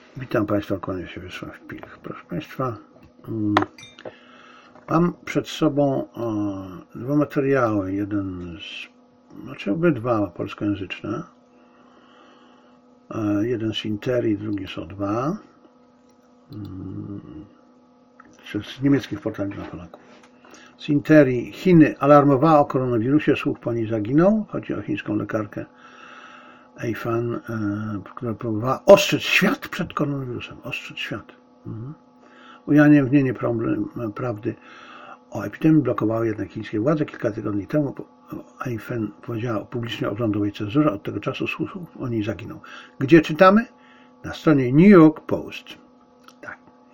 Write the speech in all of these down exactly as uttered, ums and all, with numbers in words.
Witam Państwa, kłaniam się Wiesław Pilch. Proszę Państwa, mam przed sobą dwa materiały, jeden z, znaczy obydwa polskojęzyczne, jeden z Interii, drugi z O dwa, z niemieckich portali dla Polaków. Z Interii: Chiny alarmowała o koronawirusie, słuch po niej zaginął. Chodzi o chińską lekarkę Eifan, która próbowała ostrzec świat przed koronawirusem. Ostrzec świat. Mhm. Ujawnieniem w niej prawdy o epidemii blokowały jednak chińskie władze. Kilka tygodni temu Eifan powiedziała publicznie o rządowej cenzurze. Od tego czasu słuch o niej zaginął. Gdzie czytamy? Na stronie New York Post. Tak.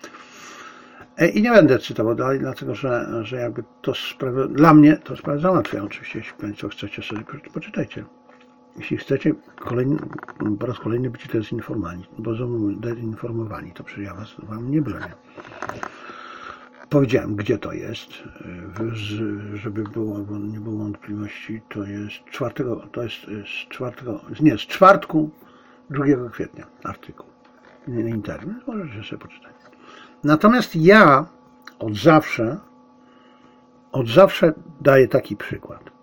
I nie będę cytował dalej, dlatego że, że jakby to sprawę, dla mnie to sprawę załatwia. Oczywiście, jeśli Państwo chcecie sobie, poczytajcie. Jeśli chcecie kolejny, po raz kolejny być dezinformowani, bo dezinformowani, to przecież ja was, wam nie bronię. Powiedziałem, gdzie to jest, żeby było, bo nie było wątpliwości. To jest czwartego, to jest z czwartego, nie, z czwartku drugiego kwietnia artykuł. Internet, możecie sobie poczytać. Natomiast ja od zawsze, od zawsze daję taki przykład.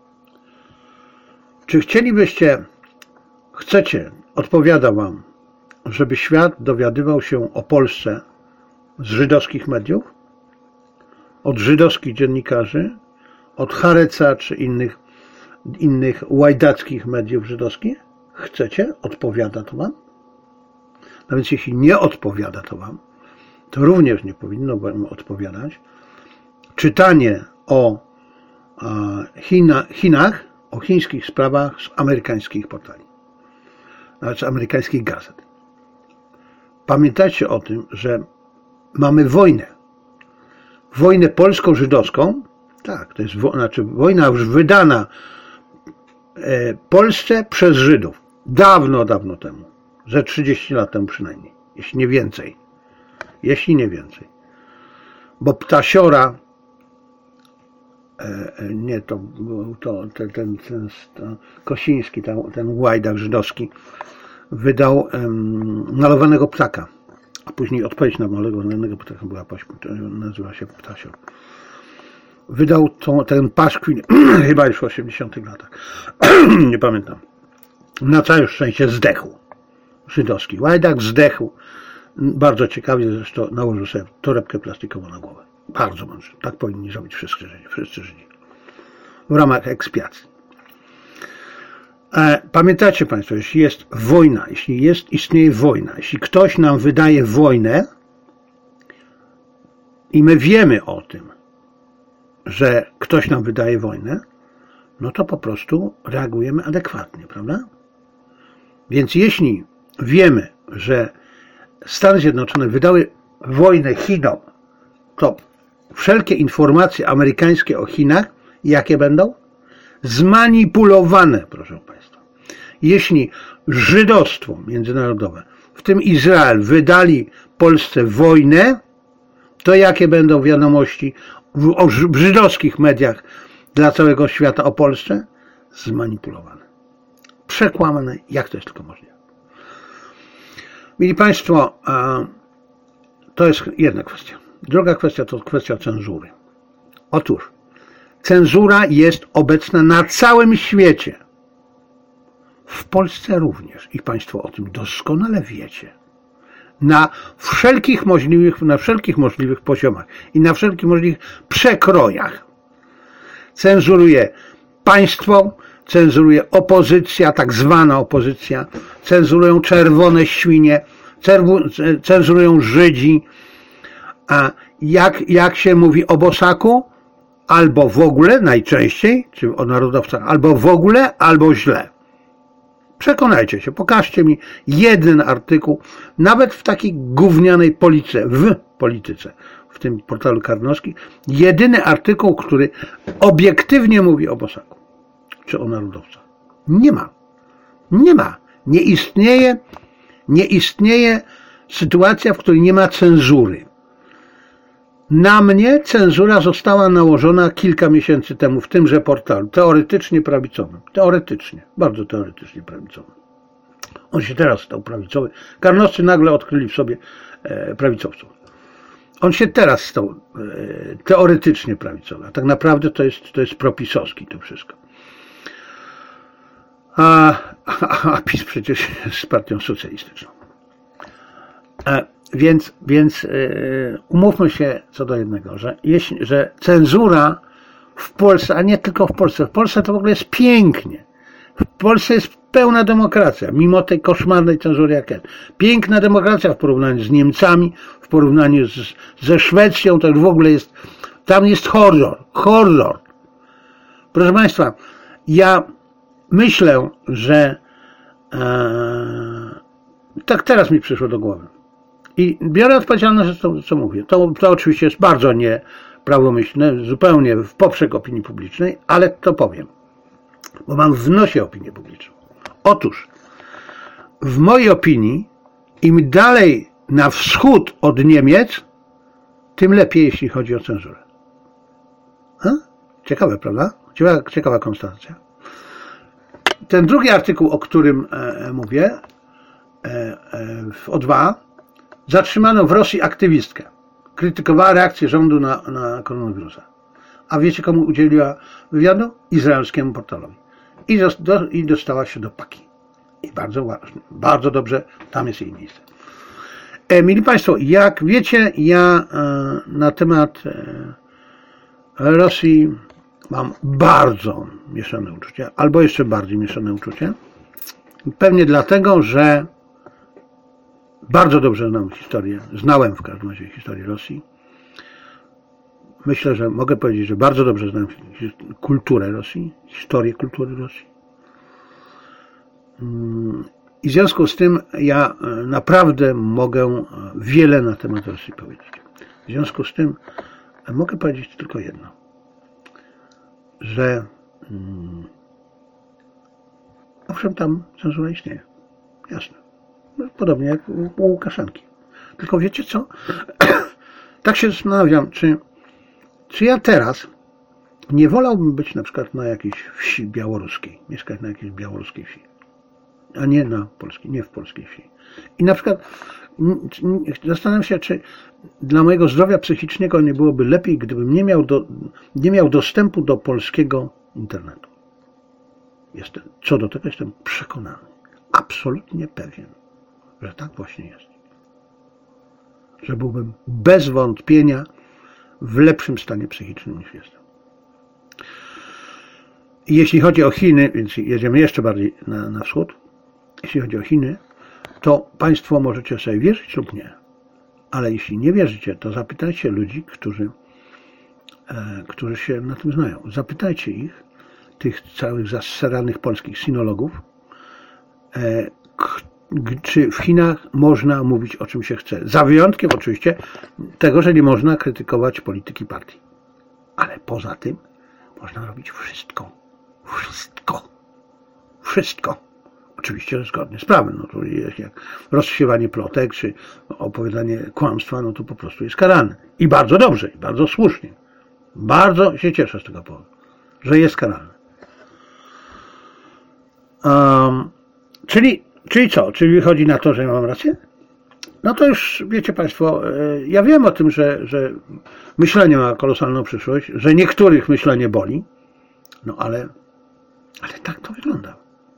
Czy chcielibyście, chcecie, odpowiada wam, żeby świat dowiadywał się o Polsce z żydowskich mediów, od żydowskich dziennikarzy, od Hareca czy innych, innych łajdackich mediów żydowskich? Chcecie? Odpowiada to wam? No więc jeśli nie odpowiada to wam, to również nie powinno wam odpowiadać czytanie o China, Chinach, o chińskich sprawach z amerykańskich portali, nawet z amerykańskich gazet. Pamiętajcie o tym, że mamy wojnę. Wojnę polsko-żydowską, tak, to jest wo, znaczy wojna już wydana e, Polsce przez Żydów. Dawno, dawno temu. Ze trzydzieści lat temu przynajmniej. Jeśli nie więcej. Jeśli nie więcej. Bo Ptasiora nie, to był to, ten, ten, ten to Kosiński, ten, ten łajdak żydowski, wydał um, malowanego ptaka, a później odpowiedź na malowanego ptaka była, nazywa się Ptasior. Wydał to, ten paszkwil, chyba już w osiemdziesiątych latach, nie pamiętam, na całe szczęście zdechł. Żydowski łajdak zdechł, bardzo ciekawie, zresztą nałożył sobie torebkę plastikową na głowę. Bardzo mądrze. Tak powinni zrobić wszyscy Żydzi, wszyscy Żydzi. W ramach ekspiacji. E, pamiętacie Państwo, jeśli jest wojna, jeśli jest, istnieje wojna, jeśli ktoś nam wydaje wojnę i my wiemy o tym, że ktoś nam wydaje wojnę, no to po prostu reagujemy adekwatnie, prawda? Więc jeśli wiemy, że Stany Zjednoczone wydały wojnę Chinom, to wszelkie informacje amerykańskie o Chinach, jakie będą? Zmanipulowane, proszę Państwa. Jeśli żydostwo międzynarodowe, w tym Izrael, wydali Polsce wojnę, to jakie będą wiadomości w, o, w żydowskich mediach dla całego świata o Polsce? Zmanipulowane. Przekłamane, jak to jest tylko możliwe. Mili Państwo, to jest jedna kwestia. Druga kwestia to kwestia cenzury. Otóż cenzura jest obecna na całym świecie. W Polsce również. I Państwo o tym doskonale wiecie. Na wszelkich możliwych, na wszelkich możliwych poziomach i na wszelkich możliwych przekrojach. Cenzuruje państwo, cenzuruje opozycja, tak zwana opozycja, cenzurują czerwone świnie, cenzurują Żydzi. A jak, jak się mówi o Bosaku? Albo w ogóle, najczęściej, czy o narodowcach, albo w ogóle, albo źle. Przekonajcie się, pokażcie mi jeden artykuł, nawet w takiej gównianej polityce, w polityce, w tym portalu Karnowski, jedyny artykuł, który obiektywnie mówi o Bosaku, czy o narodowcach. Nie ma. Nie ma. Nie istnieje, nie istnieje sytuacja, w której nie ma cenzury. Na mnie cenzura została nałożona kilka miesięcy temu w tymże portalu, teoretycznie prawicowym. Teoretycznie, bardzo teoretycznie prawicowym. On się teraz stał prawicowy. Karnowscy nagle odkryli w sobie prawicowców. On się teraz stał teoretycznie prawicowy, a tak naprawdę to jest, to jest propisowski to wszystko. A, a, a PiS przecież jest partią socjalistyczną. A, więc więc yy, umówmy się co do jednego, że, jeśli, że cenzura w Polsce, a nie tylko w Polsce, w Polsce to w ogóle jest pięknie. W Polsce jest pełna demokracja, mimo tej koszmarnej cenzury jak jest. Piękna demokracja w porównaniu z Niemcami, w porównaniu z, ze Szwecją, to już w ogóle jest, tam jest horror, horror. Proszę Państwa, ja myślę, że e, tak teraz mi przyszło do głowy i biorę odpowiedzialność za to, co mówię. To, to oczywiście jest bardzo nieprawomyślne, zupełnie w poprzek opinii publicznej, ale to powiem, bo mam w nosie opinię publiczną. Otóż, w mojej opinii, im dalej na wschód od Niemiec, tym lepiej, jeśli chodzi o cenzurę. A? Ciekawe, prawda? Ciekawa, ciekawa konstatacja. Ten drugi artykuł, o którym e, mówię, e, e, w O dwa, zatrzymano w Rosji aktywistkę. Krytykowała reakcję rządu na, na koronawirusa. A wiecie, komu udzieliła wywiadu? Izraelskiemu portalowi. I, do, i dostała się do paki. I bardzo ważne, bardzo dobrze, tam jest jej miejsce. E, mili Państwo, jak wiecie, ja e, na temat e, Rosji mam bardzo mieszane uczucia, albo jeszcze bardziej mieszane uczucia. Pewnie dlatego, że bardzo dobrze znam historię, znałem w każdym razie historię Rosji. Myślę, że mogę powiedzieć, że bardzo dobrze znam kulturę Rosji, historię kultury Rosji. I w związku z tym ja naprawdę mogę wiele na temat Rosji powiedzieć. W związku z tym mogę powiedzieć tylko jedno, że hmm, owszem, tam cenzura istnieje. Jasne. Podobnie jak u, u Łukaszenki. Tylko wiecie co? Tak się zastanawiam, czy, czy ja teraz nie wolałbym być na przykład na jakiejś wsi białoruskiej, mieszkać na jakiejś białoruskiej wsi, a nie na polskiej, nie w polskiej wsi. I na przykład zastanawiam się, czy dla mojego zdrowia psychicznego nie byłoby lepiej, gdybym nie miał, do, nie miał dostępu do polskiego internetu. Jestem, co do tego jestem przekonany, absolutnie pewien, że tak właśnie jest. Że byłbym bez wątpienia w lepszym stanie psychicznym niż jestem. I jeśli chodzi o Chiny, więc jedziemy jeszcze bardziej na, na wschód, jeśli chodzi o Chiny, to Państwo możecie sobie wierzyć lub nie. Ale jeśli nie wierzycie, to zapytajcie ludzi, którzy, e, którzy się na tym znają. Zapytajcie ich, tych całych zaseranych polskich sinologów, e, k, czy w Chinach można mówić o czym się chce. Za wyjątkiem oczywiście tego, że nie można krytykować polityki partii. Ale poza tym można robić wszystko. Wszystko. Wszystko. Oczywiście zgodnie z prawem. No to jest jak rozsiewanie plotek, czy opowiadanie kłamstwa, no to po prostu jest karane. I bardzo dobrze, i bardzo słusznie. Bardzo się cieszę z tego powodu, że jest karane. Um, czyli, czyli co? Czyli wychodzi na to, że ja mam rację? No to już wiecie Państwo, ja wiem o tym, że, że myślenie ma kolosalną przyszłość, że niektórych myślenie boli, no ale, ale tak to wygląda.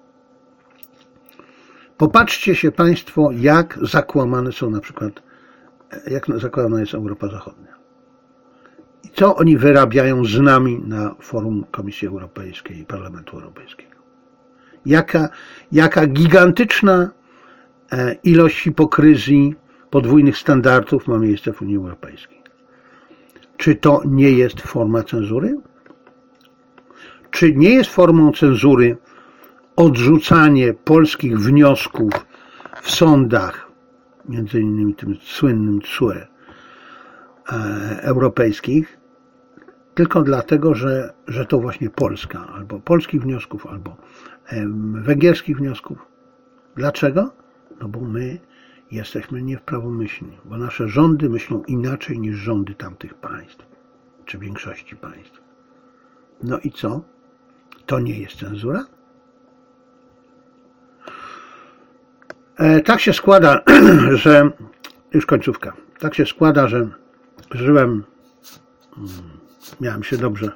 Popatrzcie się Państwo, jak zakłamane są na przykład, jak zakłamana jest Europa Zachodnia. I co oni wyrabiają z nami na forum Komisji Europejskiej i Parlamentu Europejskiego. Jaka, jaka gigantyczna ilość hipokryzji, podwójnych standardów ma miejsce w Unii Europejskiej. Czy to nie jest forma cenzury? Czy nie jest formą cenzury odrzucanie polskich wniosków w sądach, między innymi tym słynnym T S U E europejskich, tylko dlatego, że, że to właśnie Polska, albo polskich wniosków, albo węgierskich wniosków. Dlaczego? No bo my jesteśmy nieprawomyślni, bo nasze rządy myślą inaczej niż rządy tamtych państw, czy większości państw. No i co? To nie jest cenzura? E, tak się składa, że już końcówka. Tak się składa, że żyłem, miałem się dobrze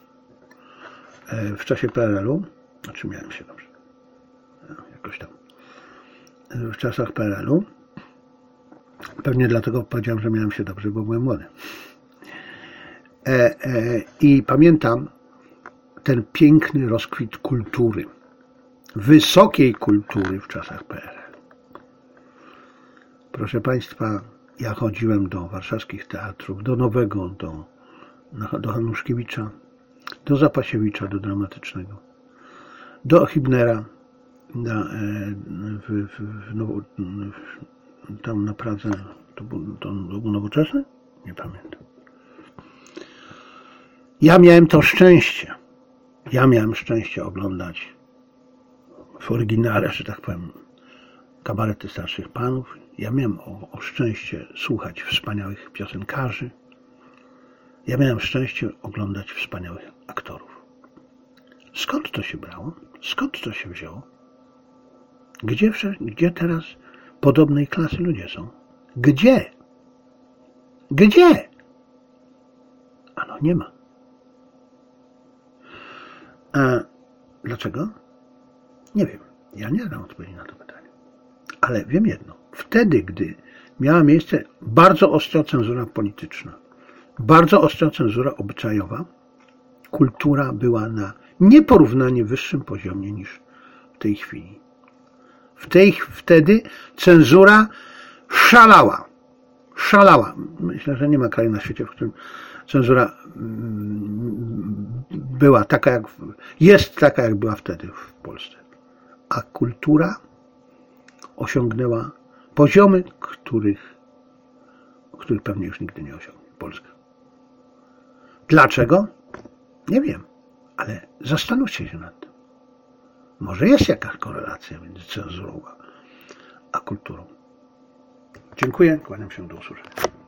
w czasie P R L-u, znaczy miałem się dobrze, jakoś tam, w czasach P R L-u. Pewnie dlatego powiedziałem, że miałem się dobrze, bo byłem młody. E, e, I pamiętam ten piękny rozkwit kultury, wysokiej kultury w czasach P R L. Proszę Państwa, ja chodziłem do warszawskich teatrów, do Nowego, do, do Hanuszkiewicza, do Zapasiewicza, do Dramatycznego, do Hibnera, na, w, w, w, w, tam na Pradze, to był, to był Nowoczesny? Nie pamiętam. Ja miałem to szczęście, ja miałem szczęście oglądać w oryginale, że tak powiem, kabarety starszych panów. Ja miałem o, o szczęście słuchać wspaniałych piosenkarzy. Ja miałem szczęście oglądać wspaniałych aktorów. Skąd to się brało? Skąd to się wzięło? Gdzie, gdzie teraz podobnej klasy ludzie są? Gdzie? Gdzie? Ano nie ma. A dlaczego? Nie wiem. Ja nie dam odpowiedzi na to pytanie. Ale wiem jedno. Wtedy, gdy miała miejsce bardzo ostra cenzura polityczna, bardzo ostra cenzura obyczajowa, kultura była na nieporównanie wyższym poziomie niż w tej chwili. W tej, wtedy cenzura szalała. Szalała. Myślę, że nie ma kraju na świecie, w którym cenzura była taka, jak jest taka, jak była wtedy w Polsce. A kultura osiągnęła poziomy, których, których pewnie już nigdy nie osiągnie Polska. Dlaczego? Nie wiem, ale zastanówcie się nad tym. Może jest jakaś korelacja między cenzurą a kulturą. Dziękuję, kłaniam się, do usłyszenia.